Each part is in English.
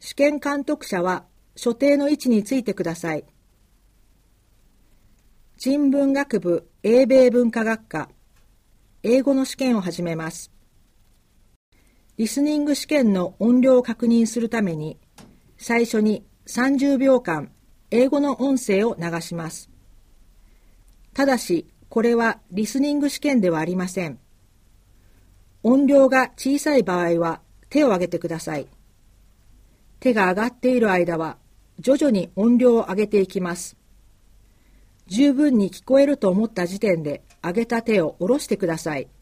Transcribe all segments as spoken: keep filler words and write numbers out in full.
試験監督者は所定の位置についてください。人文学部英米文化学科、英語の試験を始めます。リスニング試験の音量を確認するために、最初にさんじゅうびょうかん英語の音声を流します。ただし、これはリスニング試験ではありません。音量が小さい場合は手を挙げてください。手が上がっている間は徐々に音量を上げていきます。十分に聞こえると思った時点で上げた手を下ろしてください。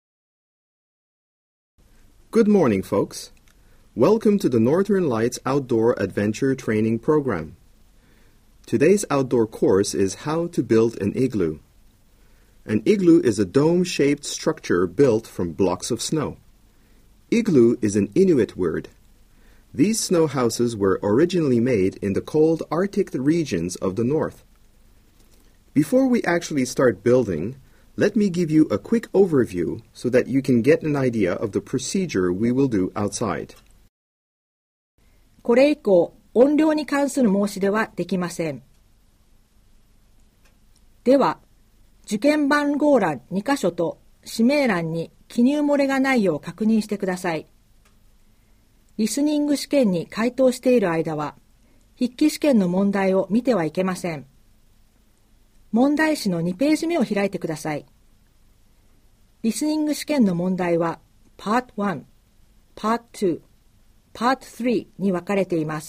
Good morning, folks. Welcome to the Northern Lights Outdoor Adventure Training Program. Today's outdoor course is how to build an igloo. An igloo is a dome-shaped structure built from blocks of snow. Igloo is an Inuit word. These snow houses were originally made in the cold Arctic regions of the north. Before we actually start building, let me give you a quick overview so that you can get an idea of the procedure we will do outside. これ以降、音量に関する申し出はできません。では、受験番号欄にかしょと氏名欄に記入漏れがないよう確認してください。リスニング試験に回答している間は、筆記試験の問題を見てはいけません。問題紙のにページ目を開いてください。リスニング試験の問題は パートワン、パートツー、パートスリーに分かれています。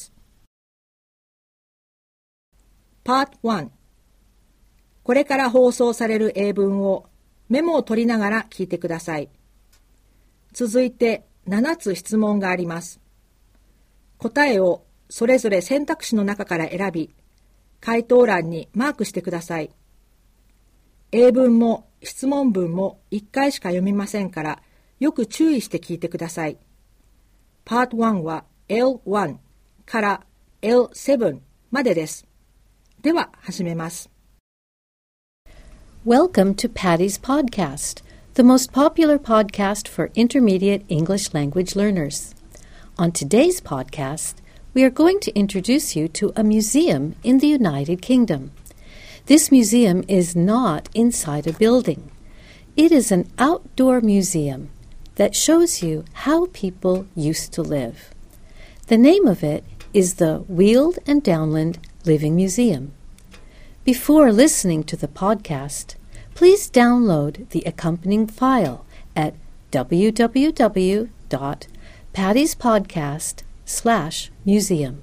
パートワン、これから放送される英文をメモを取りながら聞いてください。続いてななつ質問があります。答えをそれぞれ選択肢の中から選び、回答欄にマークしてください。英文も質問文もいっかいしか読みませんから、よく注意して聞いてください。パートワンは エルワン から エルセブン までです。では始めます。 Welcome to Patty's Podcast, the most popular podcast for intermediate English language learners. On today's podcast, we are going to introduce you to a museum in the United Kingdom. This museum is not inside a building. It is an outdoor museum that shows you how people used to live. The name of it is the Weald and Downland Living Museum. Before listening to the podcast, please download the accompanying file at w w w dot pattiespodcast slash museum.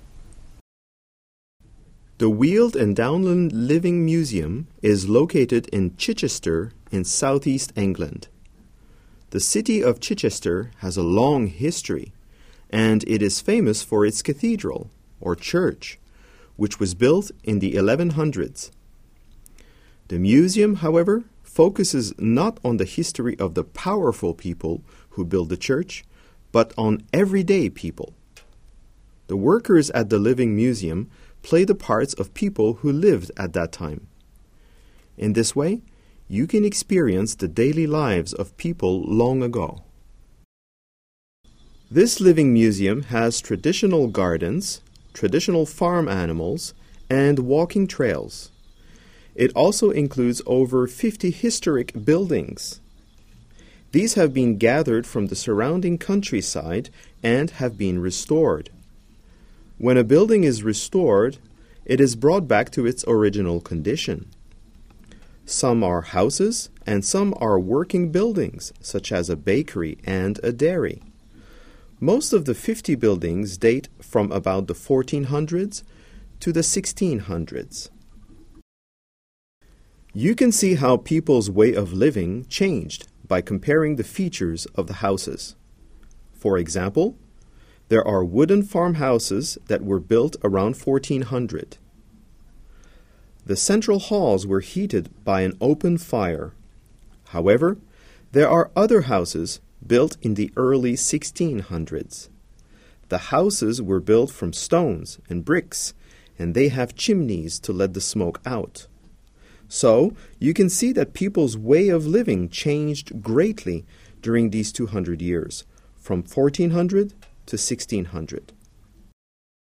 The Weald and Downland Living Museum is located in Chichester in southeast England. The city of Chichester has a long history, and it is famous for its cathedral, or church, which was built in the eleven hundreds. The museum, however, focuses not on the history of the powerful people who built the church, but on everyday people. The workers at the Living Museum play the parts of people who lived at that time. In this way, you can experience the daily lives of people long ago. This Living Museum has traditional gardens, traditional farm animals, and walking trails. It also includes over fifty historic buildings. These have been gathered from the surrounding countryside and have been restored. When a building is restored, it is brought back to its original condition. Some are houses and some are working buildings, such as a bakery and a dairy. Most of the fifty buildings date from about the fourteen hundreds to the sixteen hundreds. You can see how people's way of living changed by comparing the features of the houses. For example, there are wooden farmhouses that were built around fourteen hundred. The central halls were heated by an open fire. However, there are other houses built in the early sixteen hundreds. The houses were built from stones and bricks, and they have chimneys to let the smoke out. So, you can see that people's way of living changed greatly during these two hundred years, from fourteen hundred to sixteen hundred.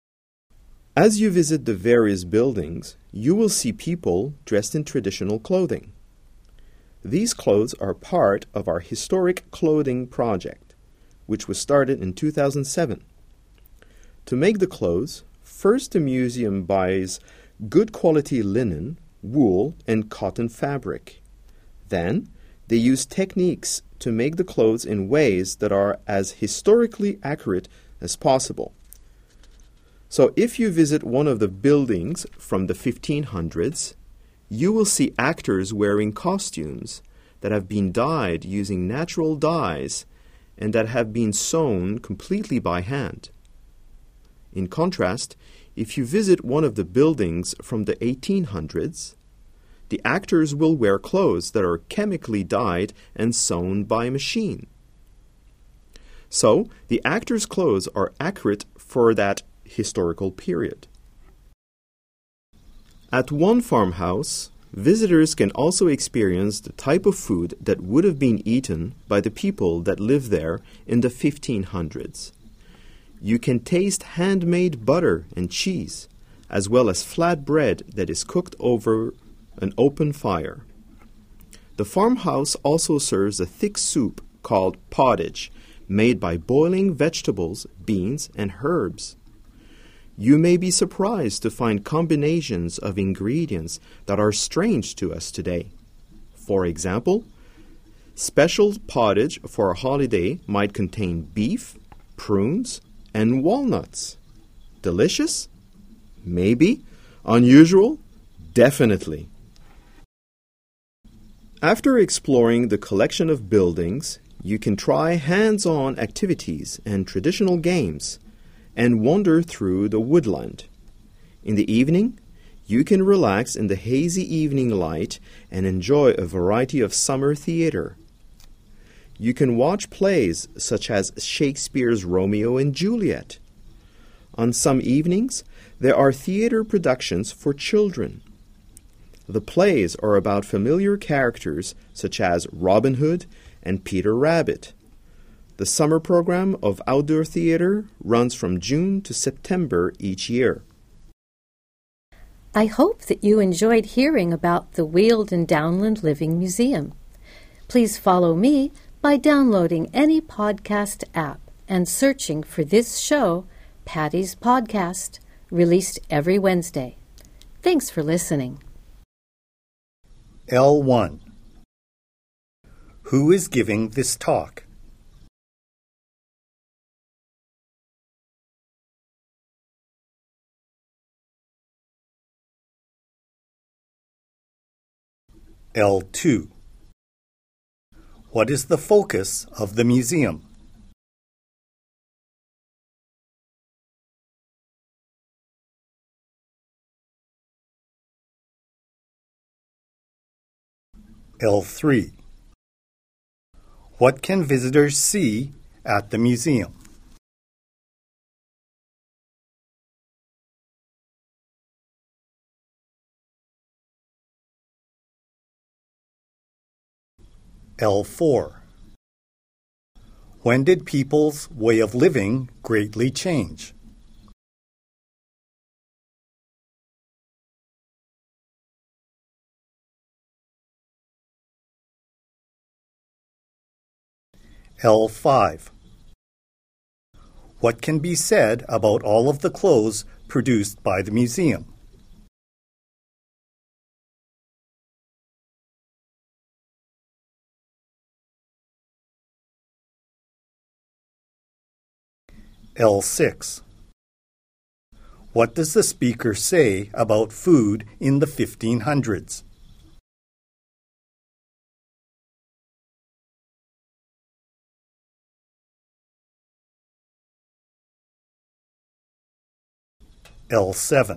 As you visit the various buildings, you will see people dressed in traditional clothing. These clothes are part of our historic clothing project, which was started in two thousand seven. To make the clothes, first the museum buys good quality linen, wool, and cotton fabric. Then, they use techniques to make the clothes in ways that are as historically accurate as possible. So if you visit one of the buildings from the fifteen hundreds, you will see actors wearing costumes that have been dyed using natural dyes and that have been sewn completely by hand. In contrast, if you visit one of the buildings from the eighteen hundreds, the actors will wear clothes that are chemically dyed and sewn by machine. So, the actors' clothes are accurate for that historical period. At one farmhouse, visitors can also experience the type of food that would have been eaten by the people that lived there in the fifteen hundreds. You can taste handmade butter and cheese, as well as flat bread that is cooked over an open fire. The farmhouse also serves a thick soup called pottage, made by boiling vegetables, beans, and herbs. You may be surprised to find combinations of ingredients that are strange to us today. For example, special pottage for a holiday might contain beef, prunes, and walnuts. Delicious? Maybe. Unusual? Definitely. After exploring the collection of buildings, you can try hands-on activities and traditional games and wander through the woodland. In the evening, you can relax in the hazy evening light and enjoy a variety of summer theater. You can watch plays such as Shakespeare's Romeo and Juliet. On some evenings, there are theater productions for children. The plays are about familiar characters such as Robin Hood and Peter Rabbit. The summer program of outdoor theater runs from June to September each year. I hope that you enjoyed hearing about the Weald and Downland Living Museum. Please follow me by downloading any podcast app and searching for this show, Patty's Podcast, released every Wednesday. Thanks for listening. L one. Who is giving this talk? L two. What is the focus of the museum? L three. What can visitors see at the museum? L four. When did people's way of living greatly change? L five. What can be said about all of the clothes produced by the museum? L six. What does the speaker say about food in the fifteen hundreds? L seven.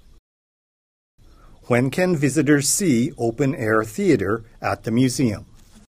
When can visitors see open-air theater at the museum?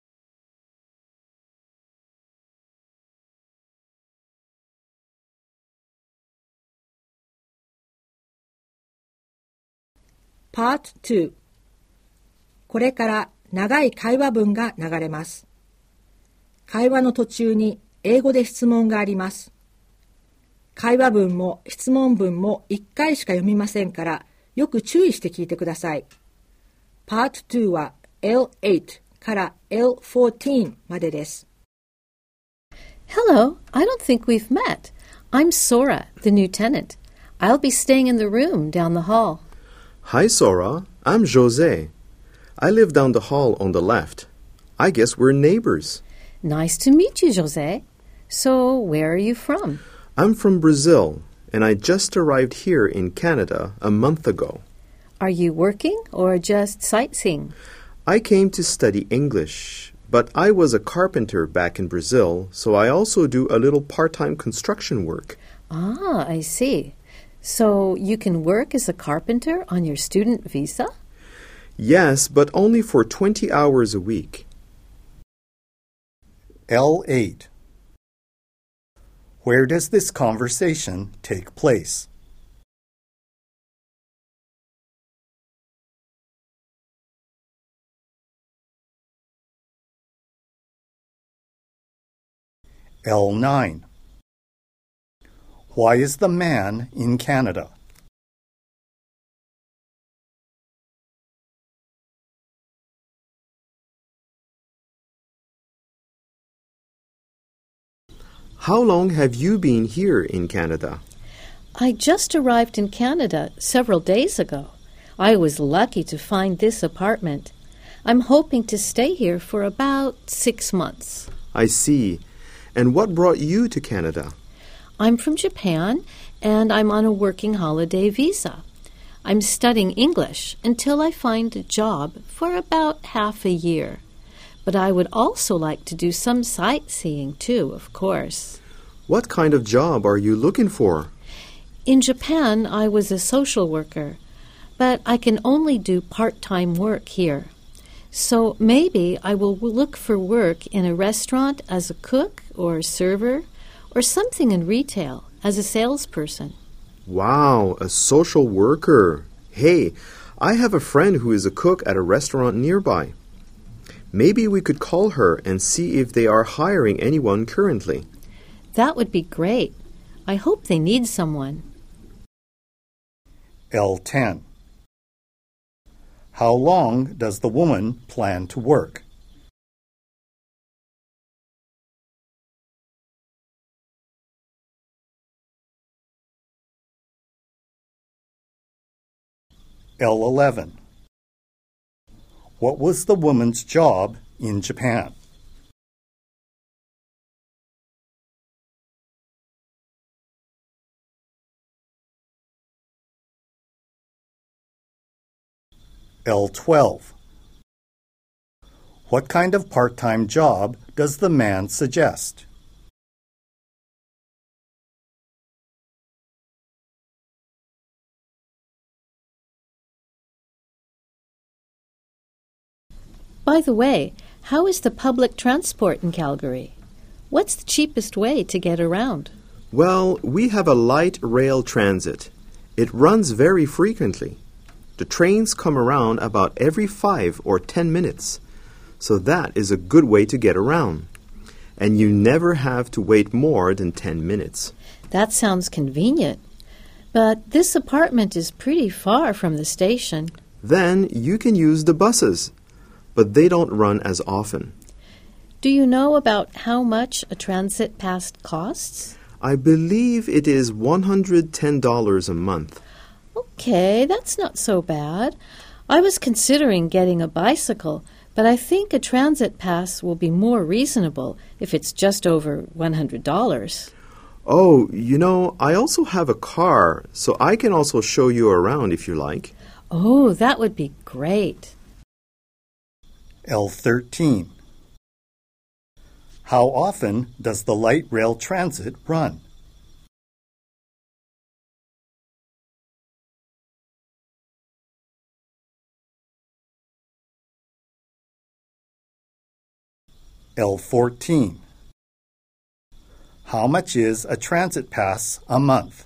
Part two. これから長い会話文が流れます。会話の途中に英語で質問があります。 会話文も質問文もいっかいしか読みませんから、よく注意して聞いてください。パートには エルエイト から エルじゅうよん までです。 Hello, I don't think we've met. I'm Sora, the new tenant. I'll be staying in the room down the hall. Hi, Sora. I'm Jose. I live down the hall on the left. I guess we're neighbors. Nice to meet you, Jose. So, where are you from? I'm from Brazil, and I just arrived here in Canada a month ago. Are you working or just sightseeing? I came to study English, but I was a carpenter back in Brazil, so I also do a little part-time construction work. Ah, I see. So you can work as a carpenter on your student visa? Yes, but only for twenty hours a week. L eight. Where does this conversation take place? L nine. Why is the man in Canada? How long have you been here in Canada? I just arrived in Canada several days ago. I was lucky to find this apartment. I'm hoping to stay here for about six months. I see. And what brought you to Canada? I'm from Japan, and I'm on a working holiday visa. I'm studying English until I find a job for about half a year. But I would also like to do some sightseeing too, of course. What kind of job are you looking for? In Japan, I was a social worker, but I can only do part-time work here. So maybe I will look for work in a restaurant as a cook or a server, or something in retail as a salesperson. Wow, a social worker. Hey, I have a friend who is a cook at a restaurant nearby. Maybe we could call her and see if they are hiring anyone currently. That would be great. I hope they need someone. L ten. How long does the woman plan to work? L eleven. What was the woman's job in Japan? L twelve. What kind of part-time job does the man suggest? By the way, how is the public transport in Calgary? What's the cheapest way to get around? Well, we have a light rail transit. It runs very frequently. The trains come around about every five or ten minutes, so that is a good way to get around. And you never have to wait more than ten minutes. That sounds convenient. But this apartment is pretty far from the station. Then you can use the buses, but they don't run as often. Do you know about how much a transit pass costs? I believe it is one hundred ten dollars a month. Okay, that's not so bad. I was considering getting a bicycle, but I think a transit pass will be more reasonable if it's just over one hundred dollars. Oh, you know, I also have a car, so I can also show you around if you like. Oh, that would be great. L thirteen. How often does the light rail transit run? L fourteen. How much is a transit pass a month?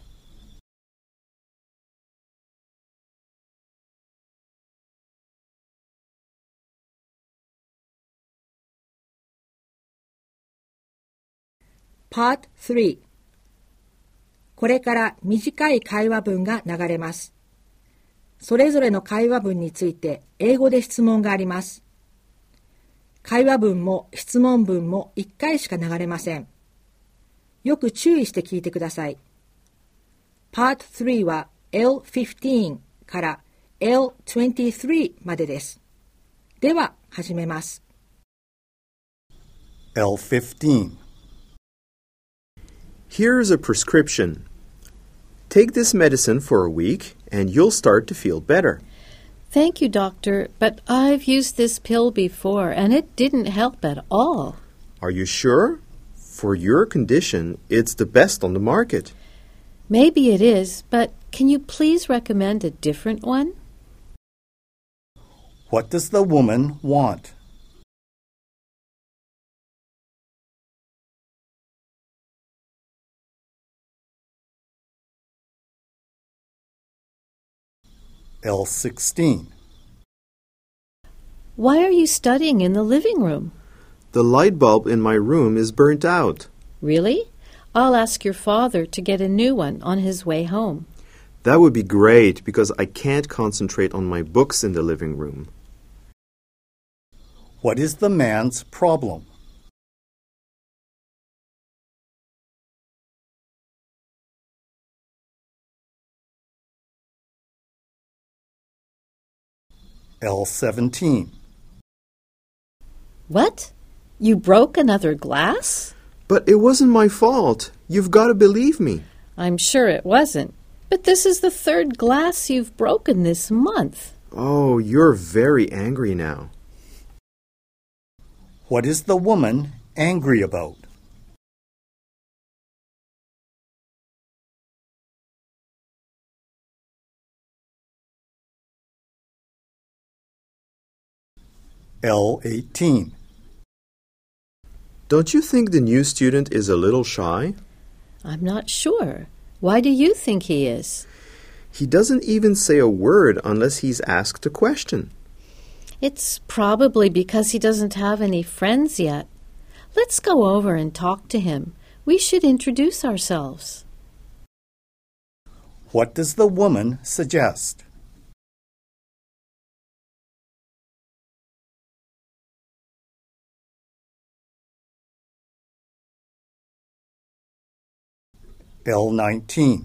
Part three. これから短い会話文が流れます。それぞれの会話文について英語で質問があります。会話文も質問文もいっかいしか流れません。よく注意して聞いてください。Part スリーは エルフィフティーン から エルトゥエンティスリー までです。では始めます。 エルフィフティーン Here's a prescription. Take this medicine for a week and you'll start to feel better. Thank you, doctor, but I've used this pill before and it didn't help at all. Are you sure? For your condition, it's the best on the market. Maybe it is, but can you please recommend a different one? What does the woman want? L sixteen. Why are you studying in the living room? The light bulb in my room is burnt out. Really? I'll ask your father to get a new one on his way home. That would be great because I can't concentrate on my books in the living room. What is the man's problem? L seventeen. What? You broke another glass? But it wasn't my fault. You've got to believe me. I'm sure it wasn't. But this is the third glass you've broken this month. Oh, you're very angry now. What is the woman angry about? L eighteen. Don't you think the new student is a little shy? I'm not sure. Why do you think he is? He doesn't even say a word unless he's asked a question. It's probably because he doesn't have any friends yet. Let's go over and talk to him. We should introduce ourselves. What does the woman suggest? L nineteen.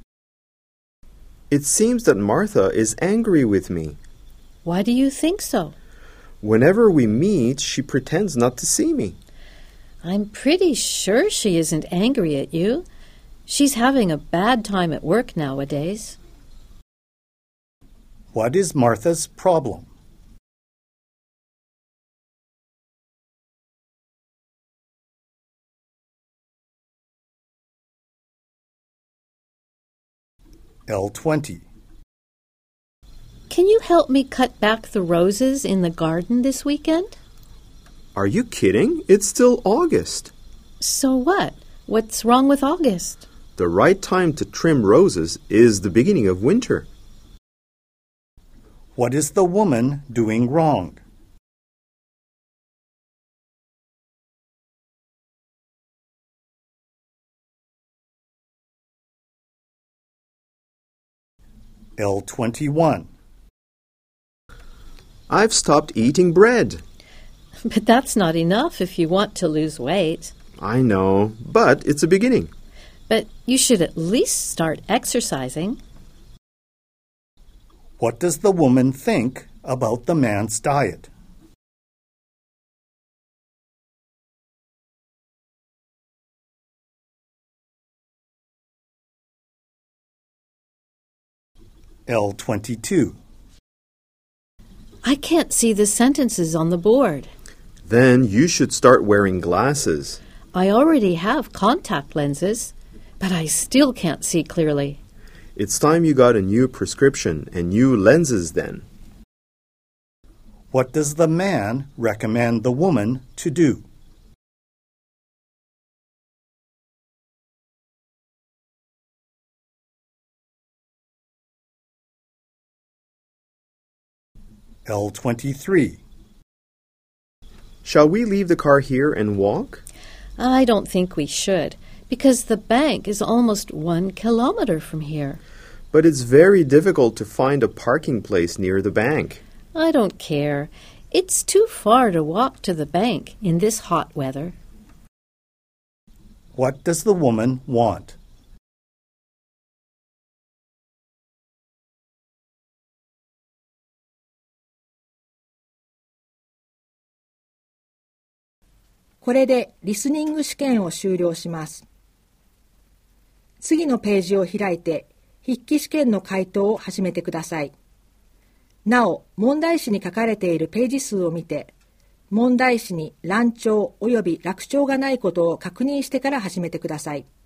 It seems that Martha is angry with me. Why do you think so? Whenever we meet, she pretends not to see me. I'm pretty sure she isn't angry at you. She's having a bad time at work nowadays. What is Martha's problem? L twenty. Can you help me cut back the roses in the garden this weekend? Are you kidding? It's still August. So what? What's wrong with August? The right time to trim roses is the beginning of winter. What is the woman doing wrong? L twenty-one. I've stopped eating bread. But that's not enough if you want to lose weight. I know, but it's a beginning. But you should at least start exercising. What does the woman think about the man's diet? L twenty-two. I can't see the sentences on the board. Then you should start wearing glasses. I already have contact lenses, but I still can't see clearly. It's time you got a new prescription and new lenses then. What does the man recommend the woman to do? L twenty-three. Shall we leave the car here and walk? I don't think we should. because the bank is almost one kilometer from here. But it's very difficult to find a parking place near the bank. I don't care. It's too far to walk to the bank in this hot weather. What does the woman want? これでリスニング試験を終了します。次のページを開いて筆記試験の回答を始めてください。なお、問題紙に書かれているページ数を見て、問題紙に乱調および落調がないことを確認してから始めてください。